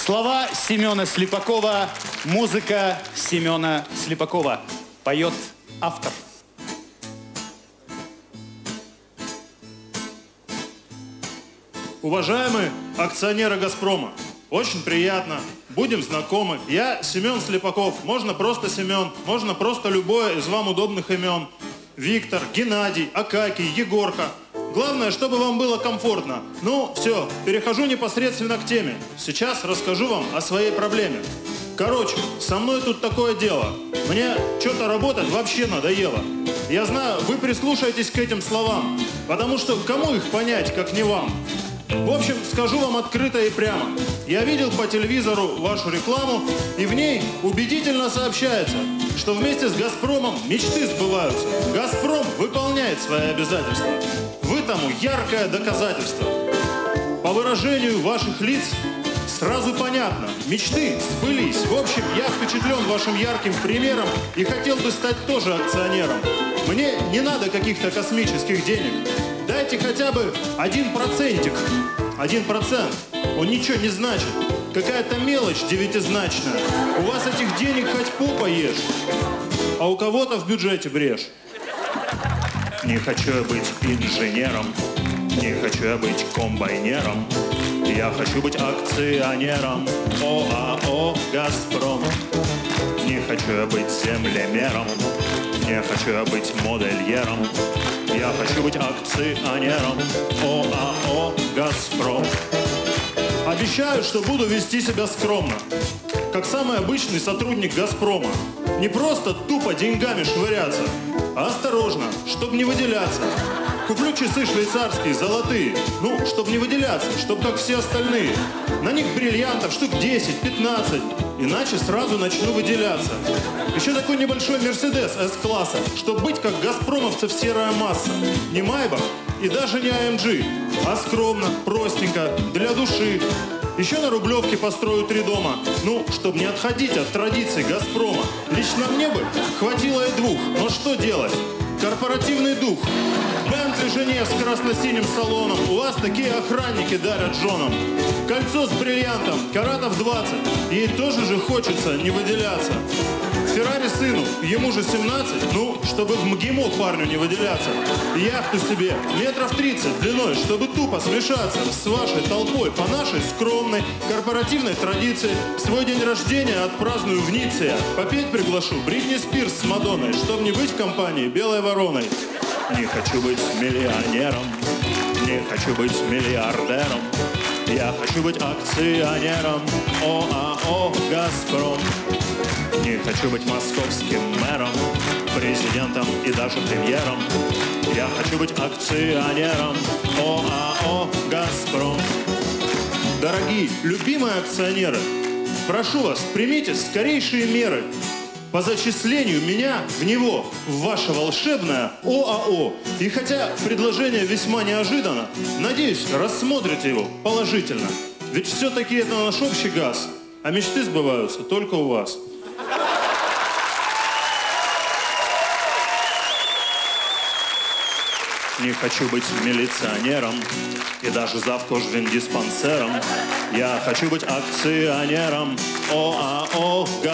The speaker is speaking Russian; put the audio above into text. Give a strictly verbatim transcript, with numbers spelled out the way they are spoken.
Слова Семена Слепакова, музыка Семена Слепакова. Поет автор. Уважаемые акционеры «Газпрома», очень приятно, будем знакомы. Я Семен Слепаков, можно просто Семен, можно просто любое из вам удобных имен. Виктор, Геннадий, Акакий, Егорка. Главное, чтобы вам было комфортно. Ну, все, перехожу непосредственно к теме. Сейчас расскажу вам о своей проблеме. Короче, со мной тут такое дело. Мне что-то работать вообще надоело. Я знаю, вы прислушаетесь к этим словам, потому что кому их понять, как не вам? В общем, скажу вам открыто и прямо. Я видел по телевизору вашу рекламу, и в ней убедительно сообщается, что вместе с «Газпромом» мечты сбываются. «Газпром» выполняет свои обязательства. Вы тому яркое доказательство. По выражению ваших лиц сразу понятно, мечты сбылись. В общем, я впечатлен вашим ярким примером и хотел бы стать тоже акционером. Мне не надо каких-то космических денег. Дайте хотя бы один процентик. Один процент. Он ничего не значит. Какая-то мелочь девятизначная. У вас этих денег хоть попа ешь, а у кого-то в бюджете брешь. Не хочу я быть инженером, не хочу я быть комбайнером. Я хочу быть акционером ОАО «Газпром». Не хочу я быть землемером, не хочу я быть модельером. Я хочу быть акционером ОАО «Газпром». Обещаю, что буду вести себя скромно, как самый обычный сотрудник «Газпрома». Не просто тупо деньгами швыряться, а осторожно, чтобы не выделяться. Куплю часы швейцарские, золотые, ну, чтобы не выделяться, чтобы как все остальные. На них бриллиантов штук десять-пятнадцать, иначе сразу начну выделяться. Еще такой небольшой Мерседес С-класса, чтобы быть как газпромовцев серая масса. Не Майбах и даже не А Эм Джи, а скромно, простенько, для души. Еще на Рублевке построю три дома, ну, чтобы не отходить от традиций «Газпрома». Лично мне бы хватило и двух, но что делать? Корпоративный дух. Бентли жене с красно-синим салоном. У вас такие охранники дарят женам. Кольцо с бриллиантом, каратов двадцать. Ей тоже же хочется не выделяться. Феррари сыну, ему же семнадцать. Ну, чтобы в МГИМО парню не выделяться. Яхту себе метров тридцать длиной, чтобы тупо смешаться с вашей толпой по нашей скромной корпоративной традиции. Свой день рождения отпраздную в Ницце. Попеть приглашу Бритни Спирс с Мадонной, чтобы не быть в компании белой вороной. Не хочу быть миллионером, не хочу быть миллиардером. Я хочу быть акционером ОАО «Газпром». Не хочу быть московским мэром, президентом и даже премьером. Я хочу быть акционером ОАО «Газпром». Дорогие, любимые акционеры, прошу вас, примите скорейшие меры по зачислению меня в него, в ваше волшебное ОАО. И хотя предложение весьма неожиданно, надеюсь, рассмотрите его положительно. Ведь все-таки это наш общий газ, а мечты сбываются только у вас. Не хочу быть милиционером и даже завкожвендиспансером. Я хочу быть акционером ОАО «Газпром».